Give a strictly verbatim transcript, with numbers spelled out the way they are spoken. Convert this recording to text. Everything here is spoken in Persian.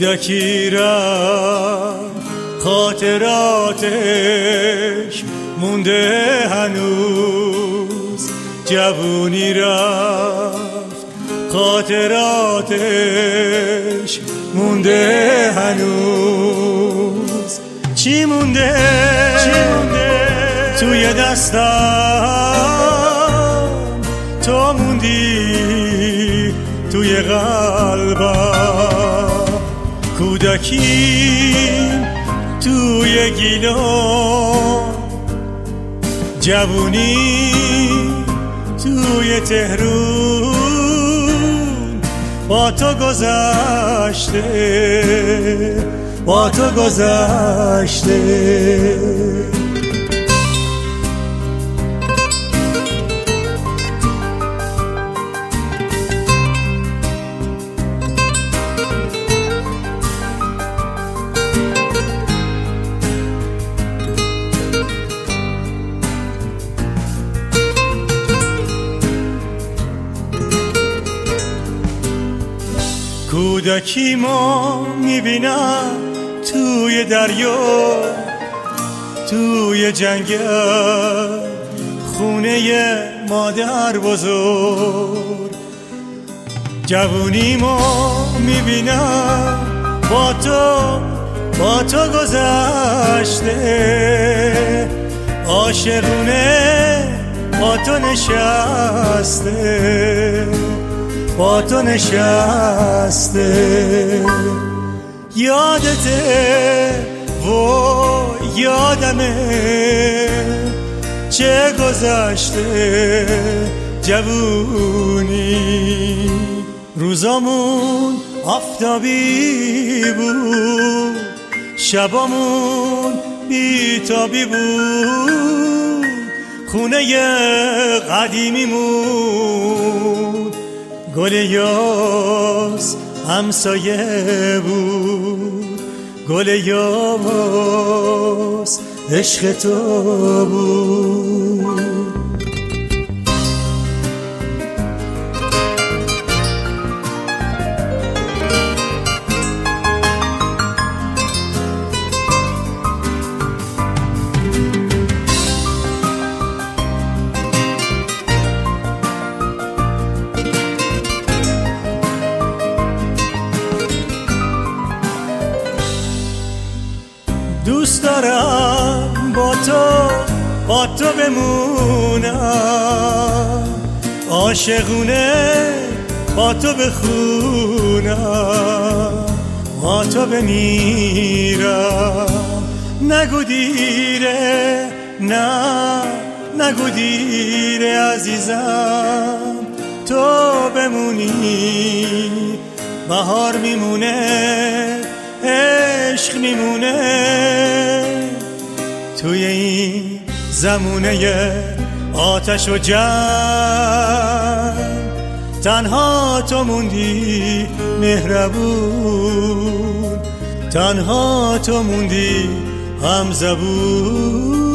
کودکی رفت خاطراتش مونده هنوز، جوونی رفت خاطراتش مونده هنوز. چی مونده, چی مونده توی دستم، تو موندی توی قلبم. کودکی توی گیلان، جوونی توی تهرون، با تو گذشته با تو گذشته. کودکی ما میبینم توی دریا، توی جنگل، خونه مادر بزرگ. جوونی ما میبینم با تو با تو گذشته، عاشقونه با تو نشسته با تو نشسته. یادته و یادمه چه گذشته جوونی. روزامون آفتابی بود، شبامون بیتابی بود، خونه قدیمیمون گل یاس همسایه بود، گل یاس عشق تو بود. دوست دارم با تو با تو بمونم، عاشقونه با تو بخونم، با تو بمیرم. نگو دیره، نه نگو دیره عزیزم، تو بمونی بهار میمونه، عشق میمونه توی این زمونه آتش و جنگ. تنها تو موندی مهربون، تنها تو موندی همزبون.